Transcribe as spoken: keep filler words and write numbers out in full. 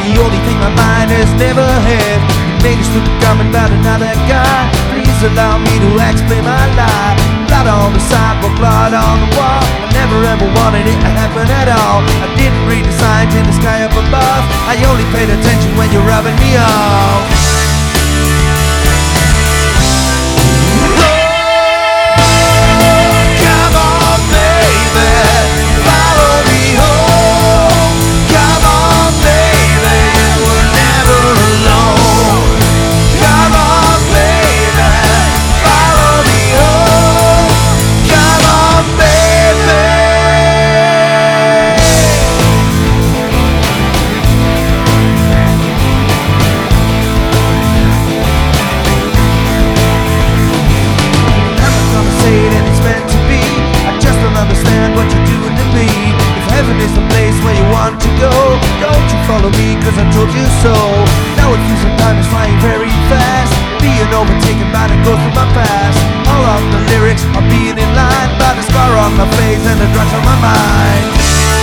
the only thing my mind has never had. You made a stupid comment about another guy. Please allow me to explain my lie. Blood on the sidewalk, blood on the wall. I never ever wanted it to happen at all. I didn't read the signs in the sky up above. I only paid attention when you're rubbing me off. Follow me cause I told you so. Now it feels like time is flying very fast, being overtaken by the ghost of my past. All of the lyrics are being in line by the scar on my face and the drugs on my mind.